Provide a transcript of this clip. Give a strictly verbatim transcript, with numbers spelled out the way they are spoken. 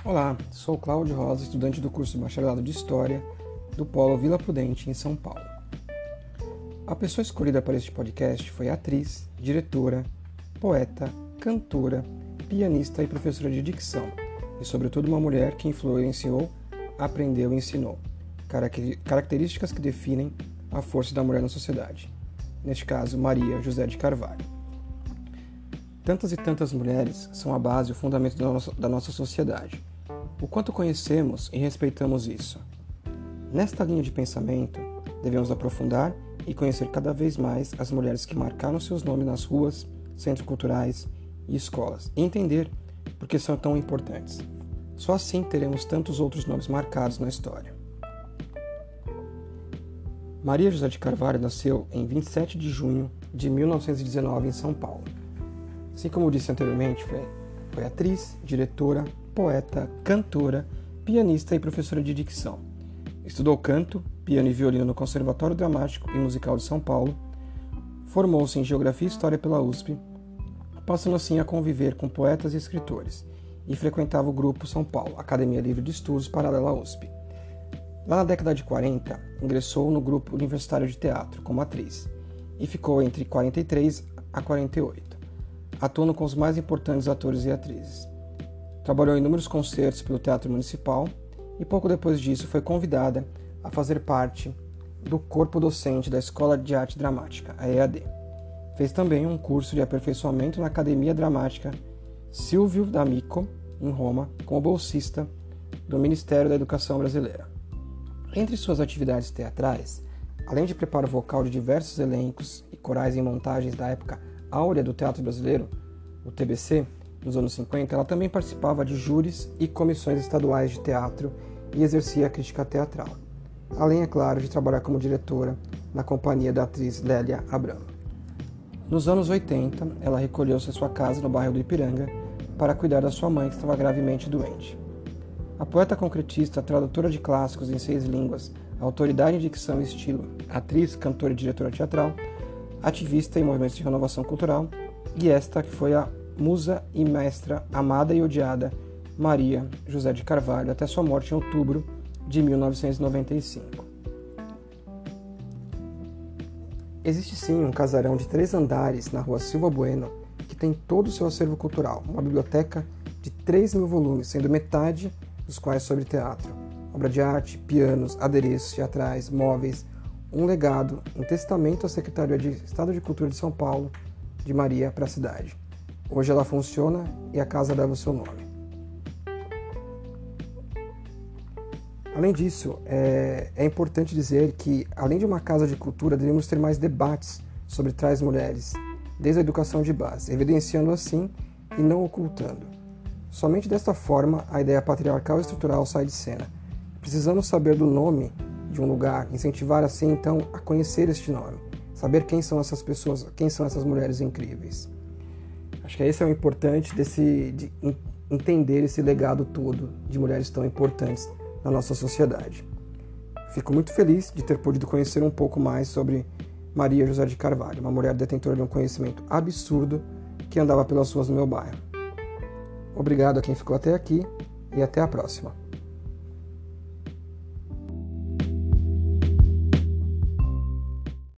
Olá, sou Cláudio Rosa, estudante do curso de Bacharelado de História do Polo Vila Prudente, em São Paulo. A pessoa escolhida para este podcast foi atriz, diretora, poeta, cantora, pianista e professora de dicção, e sobretudo uma mulher que influenciou, aprendeu e ensinou, características que definem a força da mulher na sociedade. Neste caso, Maria José de Carvalho. Tantas e tantas mulheres são a base e o fundamento da nossa, da nossa sociedade. O quanto conhecemos e respeitamos isso? Nesta linha de pensamento, devemos aprofundar e conhecer cada vez mais as mulheres que marcaram seus nomes nas ruas, centros culturais e escolas, e entender por que são tão importantes. Só assim teremos tantos outros nomes marcados na história. Maria José de Carvalho nasceu em vinte e sete de junho de mil novecentos e dezenove em São Paulo. Assim como disse anteriormente, foi, foi atriz, diretora, poeta, cantora, pianista e professora de dicção. Estudou canto, piano e violino no Conservatório Dramático e Musical de São Paulo. Formou-se em Geografia e História pela U S P, passando assim a conviver com poetas e escritores, e frequentava o Grupo São Paulo, Academia Livre de Estudos paralela à U S P. Lá na década de quarenta, ingressou no Grupo Universitário de Teatro como atriz, e ficou entre quarenta e três a quarenta e oito, atuando com os mais importantes atores e atrizes. Trabalhou em inúmeros concertos pelo Teatro Municipal e pouco depois disso foi convidada a fazer parte do corpo docente da Escola de Arte Dramática, a E A D. Fez também um curso de aperfeiçoamento na Academia Dramática Silvio D'Amico, em Roma, como bolsista do Ministério da Educação Brasileira. Entre suas atividades teatrais, além de preparo vocal de diversos elencos e corais em montagens da época áurea do teatro brasileiro, o T B C, nos anos cinquenta, ela também participava de júris e comissões estaduais de teatro e exercia a crítica teatral. Além, é claro, de trabalhar como diretora na companhia da atriz Lélia Abramo. Nos anos oitenta, ela recolheu-se à sua casa no bairro do Ipiranga para cuidar da sua mãe, que estava gravemente doente. A poeta concretista, tradutora de clássicos em seis línguas, autoridade em dicção e estilo, atriz, cantora e diretora teatral, ativista em movimentos de renovação cultural, e esta que foi a musa e mestra amada e odiada Maria José de Carvalho até sua morte em outubro de mil novecentos e noventa e cinco. Existe sim um casarão de três andares na rua Silva Bueno que tem todo o seu acervo cultural, uma biblioteca de três mil volumes, sendo metade dos quais sobre teatro, obra de arte, pianos, adereços teatrais, móveis, um legado, um testamento à Secretaria de Estado de Cultura de São Paulo, de Maria para a cidade. Hoje ela funciona e a casa leva o seu nome. Além disso, é, é importante dizer que, além de uma casa de cultura, devemos ter mais debates sobre tais mulheres, desde a educação de base, evidenciando assim e não ocultando. Somente desta forma, a ideia patriarcal e estrutural sai de cena. Precisamos saber do nome de um lugar, incentivar assim então a conhecer este nome, saber quem são essas pessoas, quem são essas mulheres incríveis. Acho que esse é o importante desse, de entender esse legado todo de mulheres tão importantes na nossa sociedade. Fico muito feliz de ter podido conhecer um pouco mais sobre Maria José de Carvalho, uma mulher detentora de um conhecimento absurdo que andava pelas ruas do meu bairro. Obrigado a quem ficou até aqui e até a próxima.